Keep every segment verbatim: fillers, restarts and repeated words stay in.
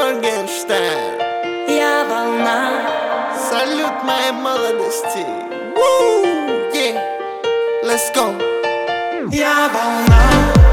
Моргенштерн. Я волна. Салют моей молодости. Woo, yeah. Let's go. Я волна.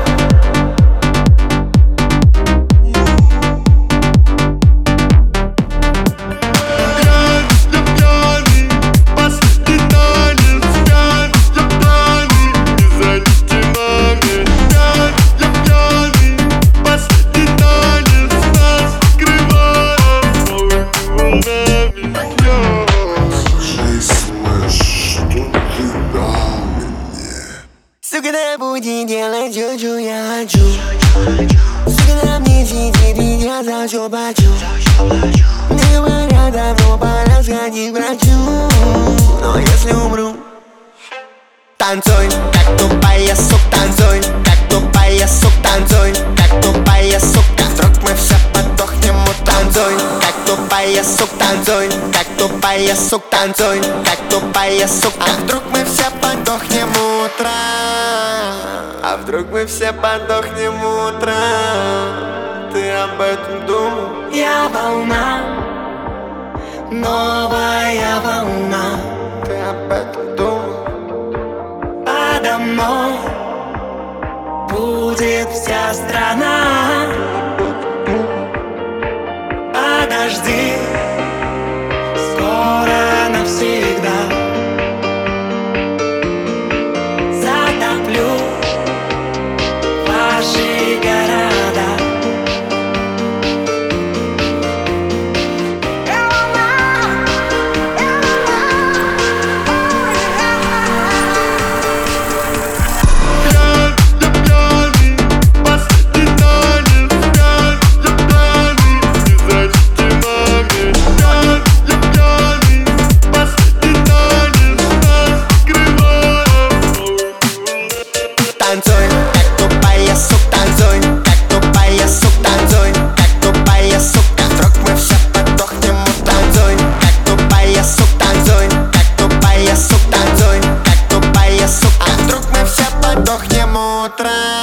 Сука, да буди делать все, что я хочу. Сука, да мне сидит и я за все плачу. Мне говорят, давно пора сходить к врачу. Но если умру, танцуй, как тупая сука, танцуй, как тупая сука, танцуй, как тупая сука. Вдруг мы все подохнем, танцуй, как тупая сука, танцуй, как тупая сука, танцуй, как тупая сука. А вдруг мы все подохнем утром? А вдруг мы все подохнем утром? Ты об этом думал? Я волна, новая волна. Ты об этом думал? Подо мной будет вся страна. Подожди, скоро навсегда затоплю ваши города. Танцуй, как тупая сука, танцуй, как тупая сука, танцуй, как тупая сука. Вдруг мы все подохнем, танцуй, как тупая сука, танцуй, как тупая сука, танцуй, как тупая сука. А вдруг мы все подохнем утром?